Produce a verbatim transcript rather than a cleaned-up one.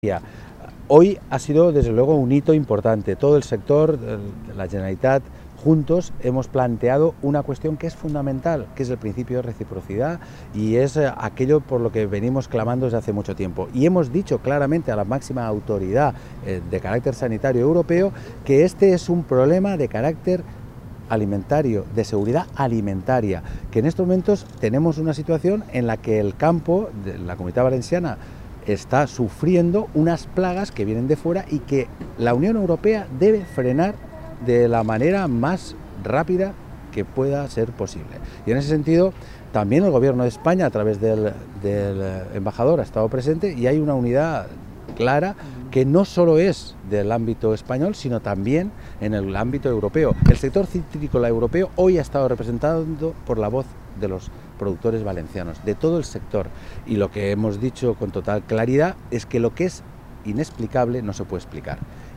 Hoy ha sido desde luego un hito importante. Todo el sector, la Generalitat, juntos hemos planteado una cuestión que es fundamental, que es el principio de reciprocidad y es aquello por lo que venimos clamando desde hace mucho tiempo. Y hemos dicho claramente a la máxima autoridad de carácter sanitario europeo que este es un problema de carácter alimentario, de seguridad alimentaria, que en estos momentos tenemos una situación en la que el campo de la Comunidad Valenciana está sufriendo unas plagas que vienen de fuera y que la Unión Europea debe frenar de la manera más rápida que pueda ser posible. Y en ese sentido, también el Gobierno de España, a través del, del embajador, ha estado presente y hay una unidad clara que no solo es del ámbito español, sino también en el ámbito europeo. El sector citrícola europeo hoy ha estado representado por la voz de los productores valencianos, de todo el sector, y lo que hemos dicho con total claridad es que lo que es inexplicable no se puede explicar.